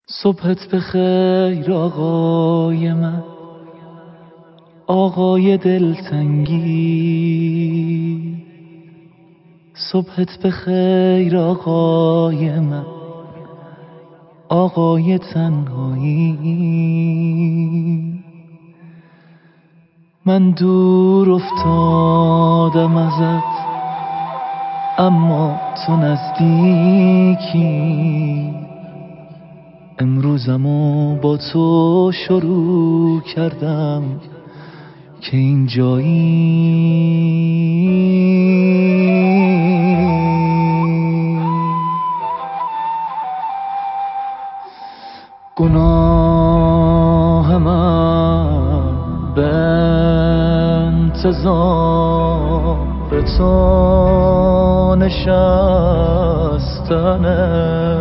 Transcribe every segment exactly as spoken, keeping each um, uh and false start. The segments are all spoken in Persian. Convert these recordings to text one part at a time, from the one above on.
صبحت به خیر آقای من، آقای دلتنگی. صبحت به خیر آقای من، آقای تنهایی. من دور افتادم ازت اما تو نزدیکی. امروزمو با تو شروع کردم که اینجایی. گناه من به انتظار تو نشستنه،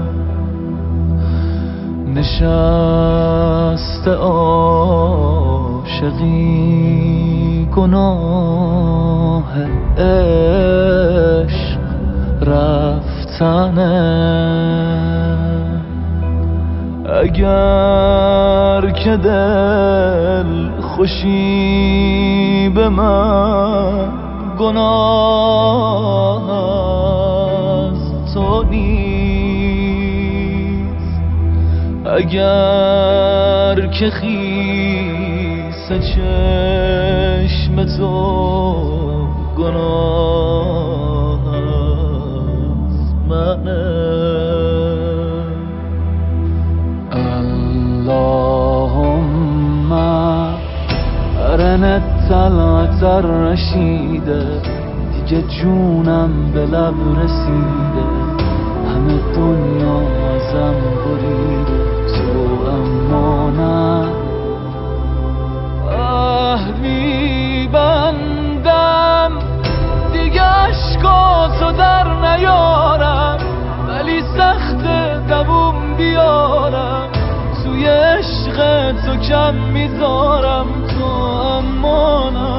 نشست عاشقی. گناه عشق رفتنه. اگر که دل خوشی به من گناه از تو نیست، اگر که خیس چشم تو گناه از منه. اللهم ارن طلعت الرشیده، دیگه جونم به لب رسیده. همه دنیا ازم بریده تو اما نه. آه میبندم دیگه عشقاتو در نیارم، ولی سخت دووم بیارم. توی عشق تو کم میذارم تو اما نه.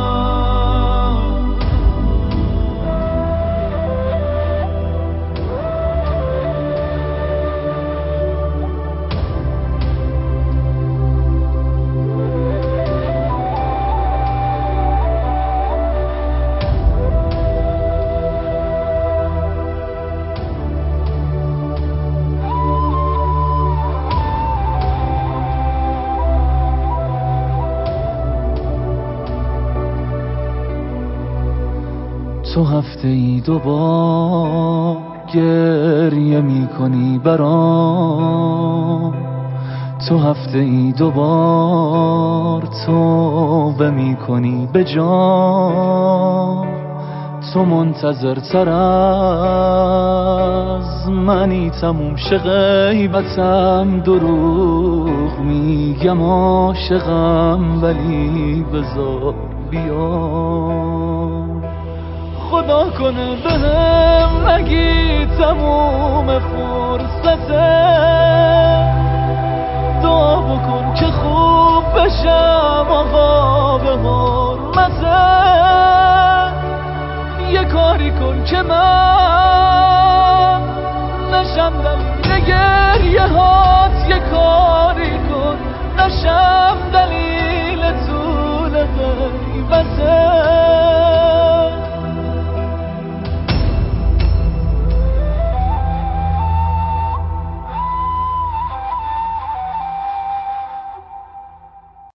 تو هفته ای دوبار گریه می کنی برام، تو هفته ای دوبار توبه می کنی به جان. تو منتظر تر از منی تموم شه غیبتم. دروغ میگم عاشقم ولی بذار بیام. خدا کنه بهم نگی تموم فرصته، دعا بکن که خوب بشم آقا به حرمته. یه کاری کن که من